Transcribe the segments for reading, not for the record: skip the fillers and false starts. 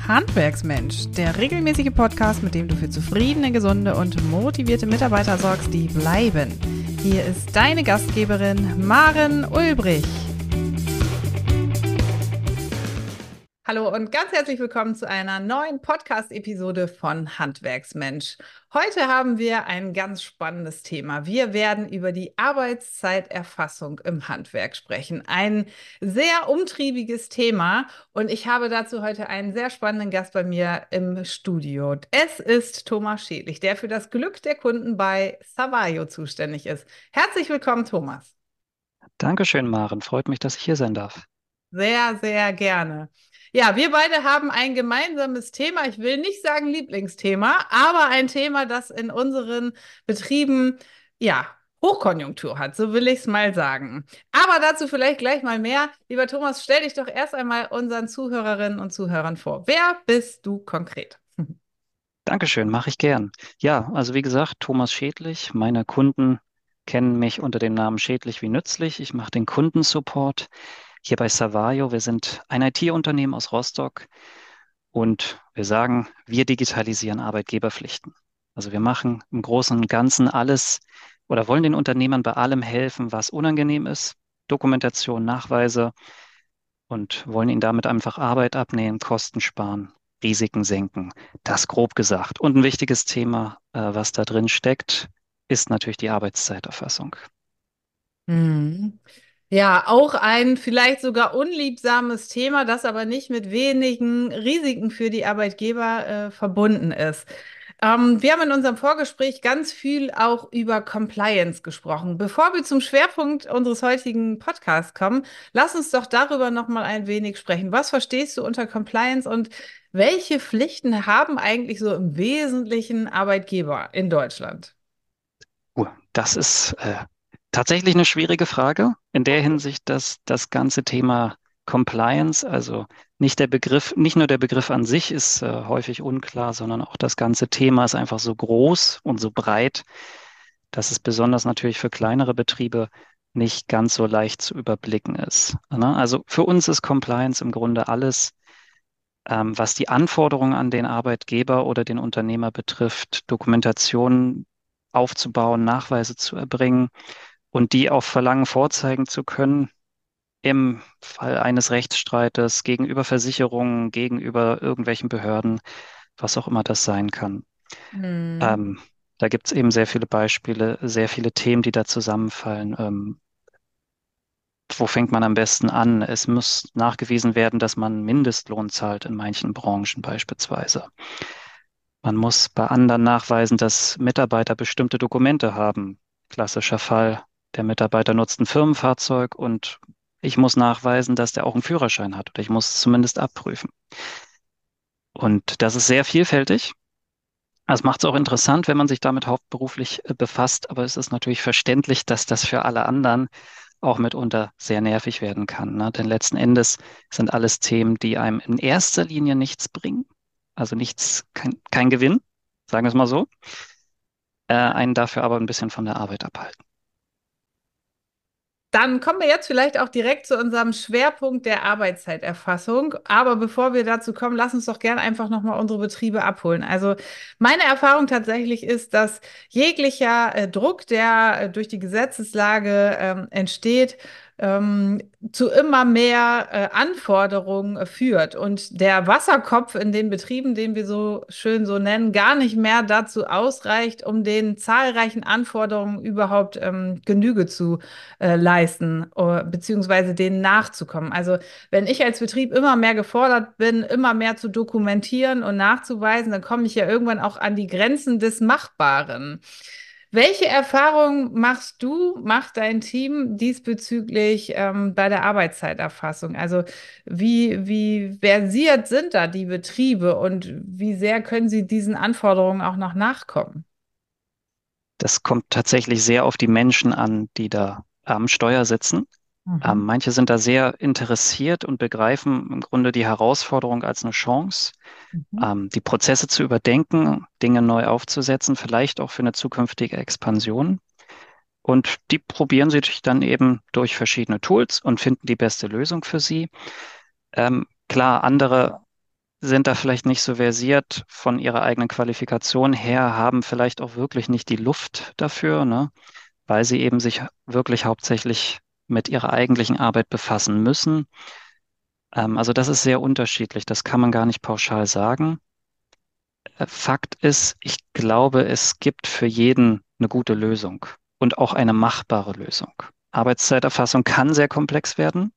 Handwerksmensch, der regelmäßige Podcast, mit dem du für zufriedene, gesunde und motivierte Mitarbeiter sorgst, die bleiben. Hier ist deine Gastgeberin Maren Ulbrich. Hallo und ganz herzlich willkommen zu einer neuen Podcast-Episode von Handwerksmensch. Heute haben wir ein ganz spannendes Thema. Wir werden über die Arbeitszeiterfassung im Handwerk sprechen. Ein sehr umtriebiges Thema und ich habe dazu heute einen sehr spannenden Gast bei mir im Studio. Es ist Thomas Schädlich, der für das Glück der Kunden bei Savaio zuständig ist. Herzlich willkommen, Thomas. Dankeschön, Maren. Freut mich, dass ich hier sein darf. Sehr, sehr gerne. Ja, wir beide haben ein gemeinsames Thema. Ich will nicht sagen Lieblingsthema, aber ein Thema, das in unseren Betrieben, ja, Hochkonjunktur hat, so will ich es mal sagen. Aber dazu vielleicht gleich mal mehr. Lieber Thomas, stell dich doch erst einmal unseren Zuhörerinnen und Zuhörern vor. Wer bist du konkret? Dankeschön, mache ich gern. Ja, also wie gesagt, Thomas Schädlich. Meine Kunden kennen mich unter dem Namen Schädlich wie nützlich. Ich mache den Kundensupport hier bei Savaio. Wir sind ein IT-Unternehmen aus Rostock und wir sagen, wir digitalisieren Arbeitgeberpflichten. Also wir machen im Großen und Ganzen alles oder wollen den Unternehmern bei allem helfen, was unangenehm ist. Dokumentation, Nachweise, und wollen ihnen damit einfach Arbeit abnehmen, Kosten sparen, Risiken senken. Das grob gesagt. Und ein wichtiges Thema, was da drin steckt, ist natürlich die Arbeitszeiterfassung. Mhm. Ja, auch ein vielleicht sogar unliebsames Thema, das aber nicht mit wenigen Risiken für die Arbeitgeber verbunden ist. Wir haben in unserem Vorgespräch ganz viel auch über Compliance gesprochen. Bevor wir zum Schwerpunkt unseres heutigen Podcasts kommen, lass uns doch darüber noch mal ein wenig sprechen. Was verstehst du unter Compliance und welche Pflichten haben eigentlich so im Wesentlichen Arbeitgeber in Deutschland? Das ist tatsächlich eine schwierige Frage in der Hinsicht, dass das ganze Thema Compliance, also nicht der Begriff, nicht nur der Begriff an sich ist häufig unklar, sondern auch das ganze Thema ist einfach so groß und so breit, dass es besonders natürlich für kleinere Betriebe nicht ganz so leicht zu überblicken ist. Ne? Also für uns ist Compliance im Grunde alles, was die Anforderungen an den Arbeitgeber oder den Unternehmer betrifft, Dokumentation aufzubauen, Nachweise zu erbringen und die auf Verlangen vorzeigen zu können im Fall eines Rechtsstreites gegenüber Versicherungen, gegenüber irgendwelchen Behörden, was auch immer das sein kann. Hm. Ähm, Da gibt es eben sehr viele Beispiele, sehr viele Themen, die da zusammenfallen. Wo fängt man am besten an? Es muss nachgewiesen werden, dass man Mindestlohn zahlt in manchen Branchen beispielsweise. Man muss bei anderen nachweisen, dass Mitarbeiter bestimmte Dokumente haben. Klassischer Fall, der Mitarbeiter nutzt ein Firmenfahrzeug und ich muss nachweisen, dass der auch einen Führerschein hat oder ich muss es zumindest abprüfen. Und das ist sehr vielfältig. Das macht es auch interessant, wenn man sich damit hauptberuflich befasst, aber es ist natürlich verständlich, dass das für alle anderen auch mitunter sehr nervig werden kann. Ne? Denn letzten Endes sind alles Themen, die einem in erster Linie nichts bringen, also nichts, kein Gewinn, sagen wir es mal so, einen dafür aber ein bisschen von der Arbeit abhalten. Dann kommen wir jetzt vielleicht auch direkt zu unserem Schwerpunkt der Arbeitszeiterfassung. Aber bevor wir dazu kommen, lass uns doch gerne einfach nochmal unsere Betriebe abholen. Also meine Erfahrung tatsächlich ist, dass jeglicher Druck, der durch die Gesetzeslage entsteht, zu immer mehr Anforderungen führt und der Wasserkopf in den Betrieben, den wir so schön so nennen, gar nicht mehr dazu ausreicht, um den zahlreichen Anforderungen überhaupt Genüge zu leisten, beziehungsweise denen nachzukommen. Also wenn ich als Betrieb immer mehr gefordert bin, immer mehr zu dokumentieren und nachzuweisen, dann komme ich ja irgendwann auch an die Grenzen des Machbaren. Welche Erfahrungen machst du, macht dein Team diesbezüglich bei der Arbeitszeiterfassung? Also wie versiert sind da die Betriebe und wie sehr können sie diesen Anforderungen auch noch nachkommen? Das kommt tatsächlich sehr auf die Menschen an, die da am Steuer sitzen. Mhm. Manche sind da sehr interessiert und begreifen im Grunde die Herausforderung als eine Chance, Mhm. die Prozesse zu überdenken, Dinge neu aufzusetzen, vielleicht auch für eine zukünftige Expansion. Und die probieren sich dann eben durch verschiedene Tools und finden die beste Lösung für sie. Klar, andere sind da vielleicht nicht so versiert von ihrer eigenen Qualifikation her, haben vielleicht auch wirklich nicht die Luft dafür, ne? Weil sie eben sich wirklich hauptsächlich mit ihrer eigentlichen Arbeit befassen müssen. Also das ist sehr unterschiedlich, das kann man gar nicht pauschal sagen. Fakt ist, ich glaube, es gibt für jeden eine gute Lösung und auch eine machbare Lösung. Arbeitszeiterfassung kann sehr komplex werden,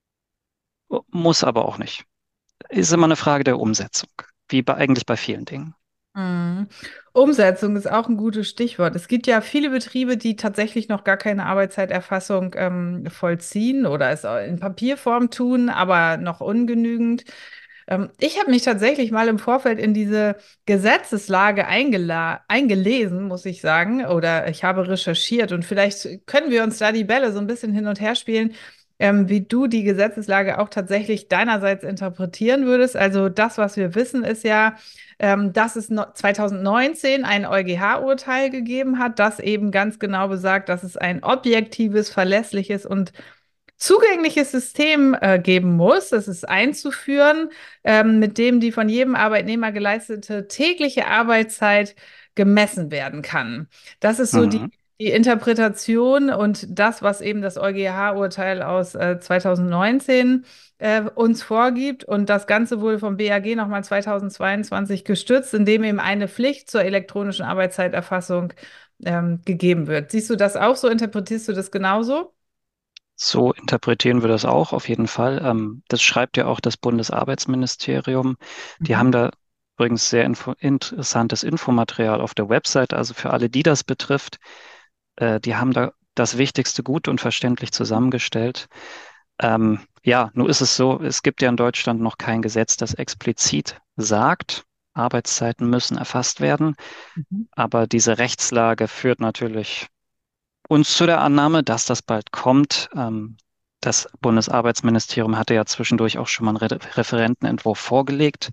muss aber auch nicht. Ist immer eine Frage der Umsetzung, wie eigentlich bei vielen Dingen. Mhm. Umsetzung ist auch ein gutes Stichwort. Es gibt ja viele Betriebe, die tatsächlich noch gar keine Arbeitszeiterfassung vollziehen oder es in Papierform tun, aber noch ungenügend. Ich habe mich tatsächlich mal im Vorfeld in diese Gesetzeslage eingelesen, muss ich sagen, oder ich habe recherchiert und vielleicht können wir uns da die Bälle so ein bisschen hin und her spielen, wie du die Gesetzeslage auch tatsächlich deinerseits interpretieren würdest. Also das, was wir wissen, ist ja, dass es 2019 ein EuGH-Urteil gegeben hat, das eben ganz genau besagt, dass es ein objektives, verlässliches und zugängliches System geben muss. Es ist einzuführen, mit dem die von jedem Arbeitnehmer geleistete tägliche Arbeitszeit gemessen werden kann. Das ist so Mhm. die Interpretation und das, was eben das EuGH-Urteil aus 2019 uns vorgibt. Und das Ganze wurde vom BAG nochmal 2022 gestützt, indem eben eine Pflicht zur elektronischen Arbeitszeiterfassung gegeben wird. Siehst du das auch so? Interpretierst du das genauso? So interpretieren wir das auch auf jeden Fall. Das schreibt ja auch das Bundesarbeitsministerium. Die Mhm. haben da übrigens sehr interessantes Infomaterial auf der Website, also für alle, die das betrifft. Die haben da das Wichtigste gut und verständlich zusammengestellt. Ja, nun ist es so, es gibt ja in Deutschland noch kein Gesetz, das explizit sagt, Arbeitszeiten müssen erfasst werden. Mhm. Aber diese Rechtslage führt natürlich uns zu der Annahme, dass das bald kommt. Das Bundesarbeitsministerium hatte ja zwischendurch auch schon mal einen Referentenentwurf vorgelegt.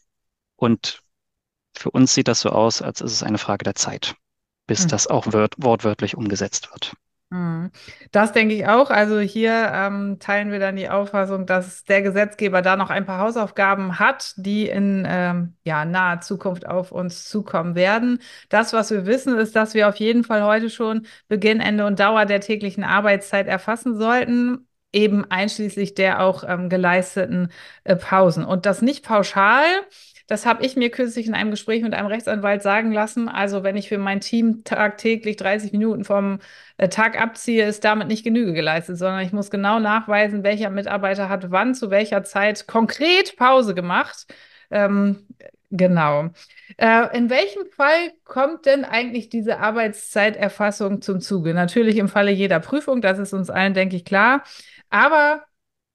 Und für uns sieht das so aus, als ist es eine Frage der Zeit, bis das auch wortwörtlich umgesetzt wird. Mhm. Das denke ich auch. Also hier teilen wir dann die Auffassung, dass der Gesetzgeber da noch ein paar Hausaufgaben hat, die in ja, naher Zukunft auf uns zukommen werden. Das, was wir wissen, ist, dass wir auf jeden Fall heute schon Beginn, Ende und Dauer der täglichen Arbeitszeit erfassen sollten, eben einschließlich der auch geleisteten Pausen. Und das nicht pauschal. Das habe ich mir kürzlich in einem Gespräch mit einem Rechtsanwalt sagen lassen. Also wenn ich für mein Team tagtäglich 30 Minuten vom Tag abziehe, ist damit nicht Genüge geleistet, sondern ich muss genau nachweisen, welcher Mitarbeiter hat wann zu welcher Zeit konkret Pause gemacht. Ähm, genau. In welchem Fall kommt denn eigentlich diese Arbeitszeiterfassung zum Zuge? Natürlich im Falle jeder Prüfung, das ist uns allen, denke ich, klar. Aber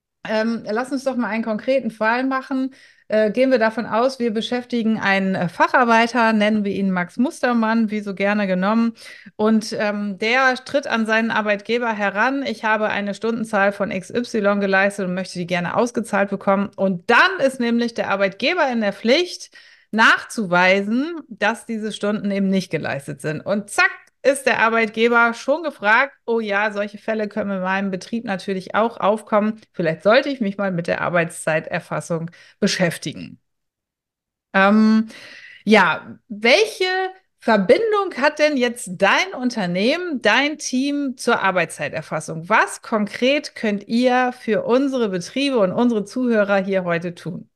lass uns doch mal einen konkreten Fall machen. Gehen wir davon aus, wir beschäftigen einen Facharbeiter, nennen wir ihn Max Mustermann, wie so gerne genommen. Und der tritt an seinen Arbeitgeber heran. Ich habe eine Stundenzahl von XY geleistet und möchte die gerne ausgezahlt bekommen. Und dann ist nämlich der Arbeitgeber in der Pflicht, nachzuweisen, dass diese Stunden eben nicht geleistet sind. Und zack, ist der Arbeitgeber schon gefragt, oh ja, solche Fälle können in meinem Betrieb natürlich auch aufkommen. Vielleicht sollte ich mich mal mit der Arbeitszeiterfassung beschäftigen. Ähm, ja, welche Verbindung hat denn jetzt dein Unternehmen, dein Team zur Arbeitszeiterfassung? Was konkret könnt ihr für unsere Betriebe und unsere Zuhörer hier heute tun?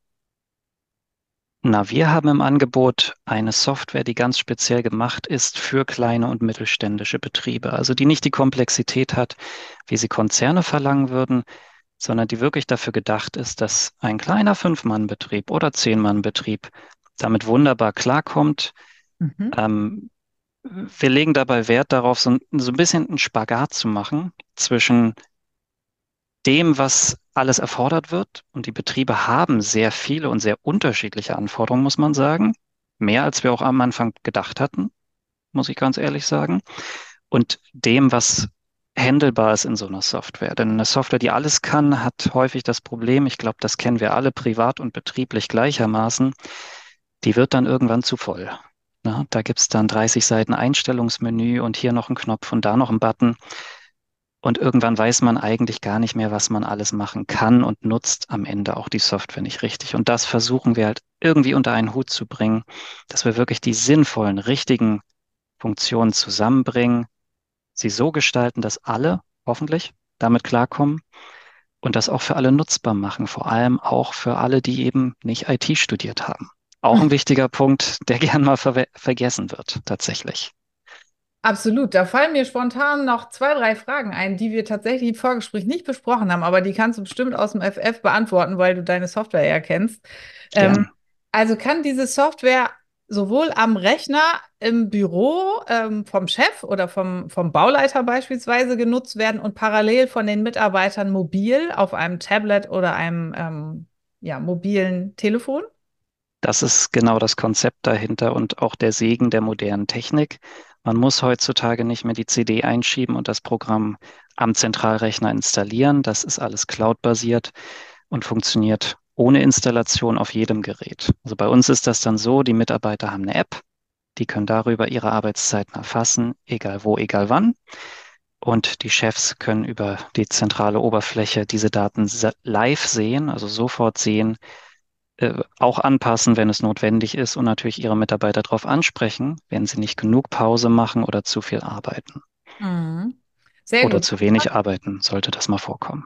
Na, wir haben im Angebot eine Software, die ganz speziell gemacht ist für kleine und mittelständische Betriebe. Also die nicht die Komplexität hat, wie sie Konzerne verlangen würden, sondern die wirklich dafür gedacht ist, dass ein kleiner Fünf-Mann-Betrieb oder Zehn-Mann-Betrieb damit wunderbar klarkommt. Mhm. Ähm, Wir legen dabei Wert darauf, so ein bisschen einen Spagat zu machen zwischen dem, was alles erfordert wird. Und die Betriebe haben sehr viele und sehr unterschiedliche Anforderungen, muss man sagen. Mehr als wir auch am Anfang gedacht hatten, muss ich ganz ehrlich sagen. Und dem, was handelbar ist in so einer Software. Denn eine Software, die alles kann, hat häufig das Problem, ich glaube, das kennen wir alle privat und betrieblich gleichermaßen, die wird dann irgendwann zu voll. Na, da gibt es dann 30 Seiten Einstellungsmenü und hier noch einen Knopf und da noch einen Button. Und irgendwann weiß man eigentlich gar nicht mehr, was man alles machen kann und nutzt am Ende auch die Software nicht richtig. Und das versuchen wir halt irgendwie unter einen Hut zu bringen, dass wir wirklich die sinnvollen, richtigen Funktionen zusammenbringen, sie so gestalten, dass alle hoffentlich damit klarkommen und das auch für alle nutzbar machen, vor allem auch für alle, die eben nicht IT studiert haben. Auch ein wichtiger Punkt, der gern mal vergessen wird, tatsächlich. Absolut. Da fallen mir spontan noch zwei, drei Fragen ein, die wir tatsächlich im Vorgespräch nicht besprochen haben, aber die kannst du bestimmt aus dem FF beantworten, weil du deine Software ja kennst. Ähm, Gern. also kann diese Software sowohl am Rechner im Büro vom Chef oder vom Bauleiter beispielsweise genutzt werden und parallel von den Mitarbeitern mobil auf einem Tablet oder einem ja, mobilen Telefon? Das ist genau das Konzept dahinter und auch der Segen der modernen Technik. Man muss heutzutage nicht mehr die CD einschieben und das Programm am Zentralrechner installieren. Das ist alles cloud-basiert und funktioniert ohne Installation auf jedem Gerät. Also bei uns ist das dann so, die Mitarbeiter haben eine App, die können darüber ihre Arbeitszeiten erfassen, egal wo, egal wann. Und die Chefs können über die zentrale Oberfläche diese Daten live sehen, also sofort sehen, auch anpassen, wenn es notwendig ist und natürlich ihre Mitarbeiter darauf ansprechen, wenn sie nicht genug Pause machen oder zu viel arbeiten. Mhm. Sehr Oder gut. zu wenig arbeiten, sollte das mal vorkommen.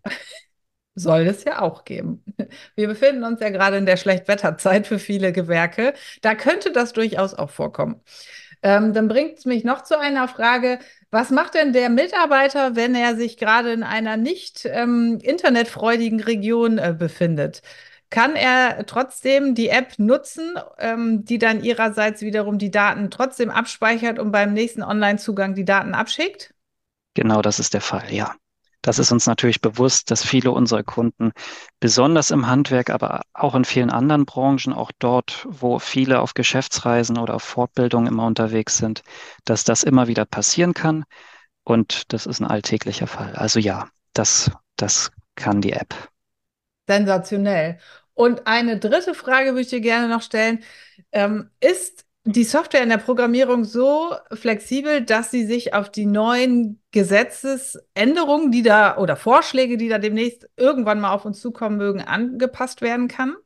Soll es ja auch geben. Wir befinden uns ja gerade in der Schlechtwetterzeit für viele Gewerke. Da könnte das durchaus auch vorkommen. Dann bringt es mich noch zu einer Frage. Was macht denn der Mitarbeiter, wenn er sich gerade in einer nicht internetfreudigen Region befindet? Kann er trotzdem die App nutzen, die dann ihrerseits wiederum die Daten trotzdem abspeichert und beim nächsten Online-Zugang die Daten abschickt? Genau das ist der Fall, ja. Das ist uns natürlich bewusst, dass viele unserer Kunden, besonders im Handwerk, aber auch in vielen anderen Branchen, auch dort, wo viele auf Geschäftsreisen oder auf Fortbildungen immer unterwegs sind, dass das immer wieder passieren kann. Und das ist ein alltäglicher Fall. Also ja, das kann die App. Sensationell. Und eine dritte Frage würde ich dir gerne noch stellen. Ist die Software in der Programmierung so flexibel, dass sie sich auf die neuen Gesetzesänderungen, die da oder Vorschläge, die da demnächst irgendwann mal auf uns zukommen mögen, angepasst werden kann?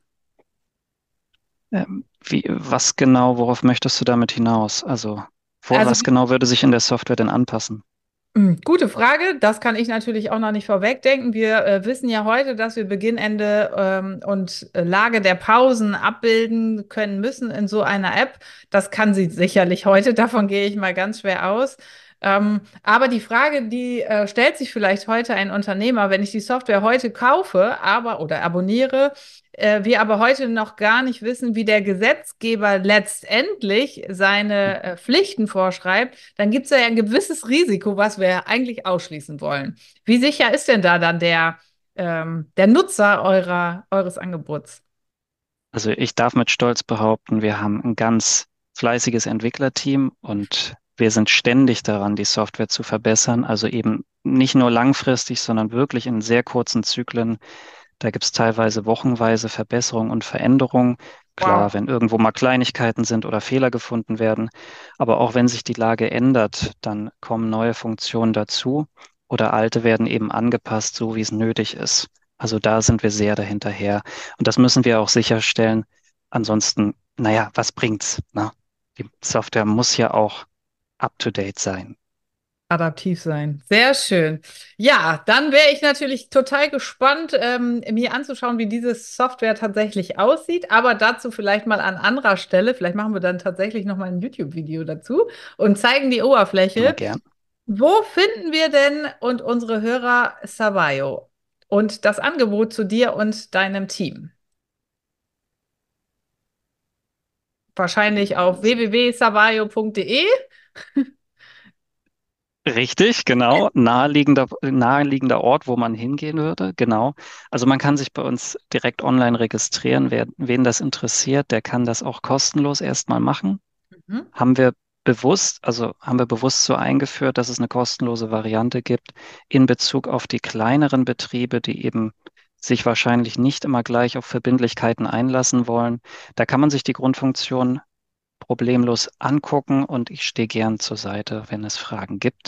Was genau, worauf möchtest du damit hinaus? Also, Also was genau würde sich in der Software denn anpassen? Gute Frage. Das kann ich natürlich auch noch nicht vorwegdenken. Wir wissen ja heute, dass wir Beginn, Ende und Lage der Pausen abbilden können müssen in so einer App. Das kann sie sicherlich heute. Davon gehe ich mal ganz schwer aus. Aber die Frage, die stellt sich vielleicht heute ein Unternehmer, wenn ich die Software heute kaufe, aber oder abonniere, wir aber heute noch gar nicht wissen, wie der Gesetzgeber letztendlich seine Pflichten vorschreibt, dann gibt es ja ein gewisses Risiko, was wir eigentlich ausschließen wollen. Wie sicher ist denn da dann der Nutzer eures Angebots? Also, ich darf mit Stolz behaupten, wir haben ein ganz fleißiges Entwicklerteam und wir sind ständig daran, die Software zu verbessern. Also eben nicht nur langfristig, sondern wirklich in sehr kurzen Zyklen. Da gibt es teilweise wochenweise Verbesserungen und Veränderungen. Klar, Wow. wenn irgendwo mal Kleinigkeiten sind oder Fehler gefunden werden. Aber auch wenn sich die Lage ändert, dann kommen neue Funktionen dazu oder alte werden eben angepasst, so wie es nötig ist. Also da sind wir sehr dahinterher. Und das müssen wir auch sicherstellen. Ansonsten, naja, was bringt's, ne? Die Software muss ja auch up-to-date sein. Adaptiv sein. Sehr schön. Ja, dann wäre ich natürlich total gespannt, mir anzuschauen, wie diese Software tatsächlich aussieht. Aber dazu vielleicht mal an anderer Stelle. Vielleicht machen wir dann tatsächlich noch mal ein YouTube-Video dazu und zeigen die Immer Oberfläche. gern. Wo finden wir denn und unsere Hörer Savayo und das Angebot zu dir und deinem Team? Wahrscheinlich auf www.savayo.de. Richtig, genau. Naheliegender Ort, wo man hingehen würde. Genau. Also man kann sich bei uns direkt online registrieren. Wen das interessiert, der kann das auch kostenlos erstmal machen. Mhm. Haben wir bewusst so eingeführt, dass es eine kostenlose Variante gibt in Bezug auf die kleineren Betriebe, die eben sich wahrscheinlich nicht immer gleich auf Verbindlichkeiten einlassen wollen. Da kann man sich die Grundfunktion problemlos angucken und ich stehe gern zur Seite, wenn es Fragen gibt. Ich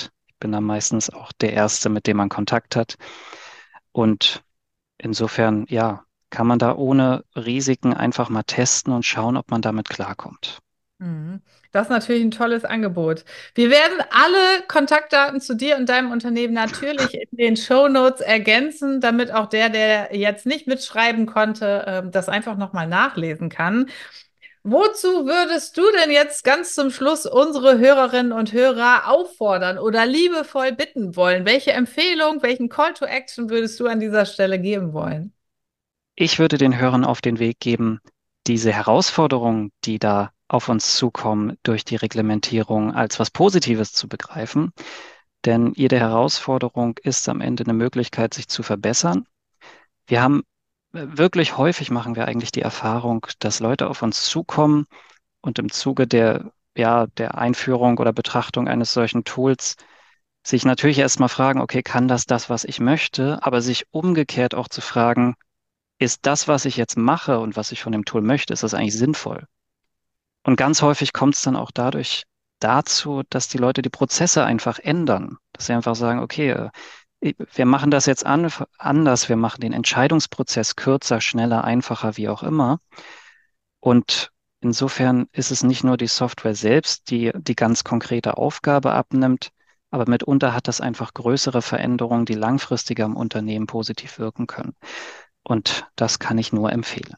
bin dann meistens auch der Erste, mit dem man Kontakt hat. Und insofern, ja, kann man da ohne Risiken einfach mal testen und schauen, ob man damit klarkommt. Mhm. Das ist natürlich ein tolles Angebot. Wir werden alle Kontaktdaten zu dir und deinem Unternehmen natürlich in den Shownotes ergänzen, damit auch der jetzt nicht mitschreiben konnte, das einfach nochmal nachlesen kann. Wozu würdest du denn jetzt ganz zum Schluss unsere Hörerinnen und Hörer auffordern oder liebevoll bitten wollen? Welche Empfehlung, welchen Call to Action würdest du an dieser Stelle geben wollen? Ich würde den Hörern auf den Weg geben, diese Herausforderungen, die da auf uns zukommen, durch die Reglementierung als was Positives zu begreifen. Denn jede Herausforderung ist am Ende eine Möglichkeit, sich zu verbessern. Wir haben wirklich häufig machen wir eigentlich die Erfahrung, dass Leute auf uns zukommen und im Zuge der Einführung oder Betrachtung eines solchen Tools sich natürlich erstmal fragen, okay, kann das, was ich möchte, aber sich umgekehrt auch zu fragen, ist das, was ich jetzt mache und was ich von dem Tool möchte, ist das eigentlich sinnvoll? Und ganz häufig kommt es dann auch dadurch dazu, dass die Leute die Prozesse einfach ändern. Dass sie einfach sagen, okay, wir machen das jetzt anders, wir machen den Entscheidungsprozess kürzer, schneller, einfacher, wie auch immer. Und insofern ist es nicht nur die Software selbst, die die ganz konkrete Aufgabe abnimmt, aber mitunter hat das einfach größere Veränderungen, die langfristiger im Unternehmen positiv wirken können. Und das kann ich nur empfehlen.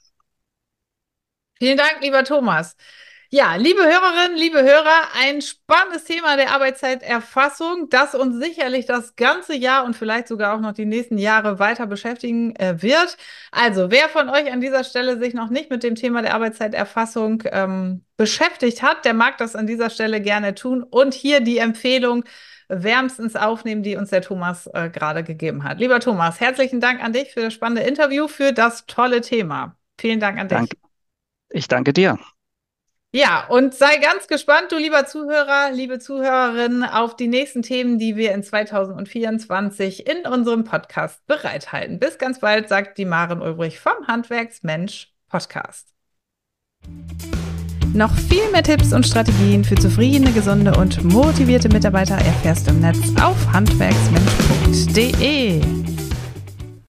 Vielen Dank, lieber Thomas. Ja, liebe Hörerinnen, liebe Hörer, ein spannendes Thema der Arbeitszeiterfassung, das uns sicherlich das ganze Jahr und vielleicht sogar auch noch die nächsten Jahre weiter beschäftigen wird. Also, wer von euch an dieser Stelle sich noch nicht mit dem Thema der Arbeitszeiterfassung beschäftigt hat, der mag das an dieser Stelle gerne tun. Und hier die Empfehlung wärmstens aufnehmen, die uns der Thomas gerade gegeben hat. Lieber Thomas, herzlichen Dank an dich für das spannende Interview, für das tolle Thema. Vielen Dank an dich. Ich danke dir. Ja, und sei ganz gespannt, du lieber Zuhörer, liebe Zuhörerinnen, auf die nächsten Themen, die wir in 2024 in unserem Podcast bereithalten. Bis ganz bald, sagt die Maren Ulbrich vom Handwerksmensch Podcast. Noch viel mehr Tipps und Strategien für zufriedene, gesunde und motivierte Mitarbeiter erfährst du im Netz auf handwerksmensch.de.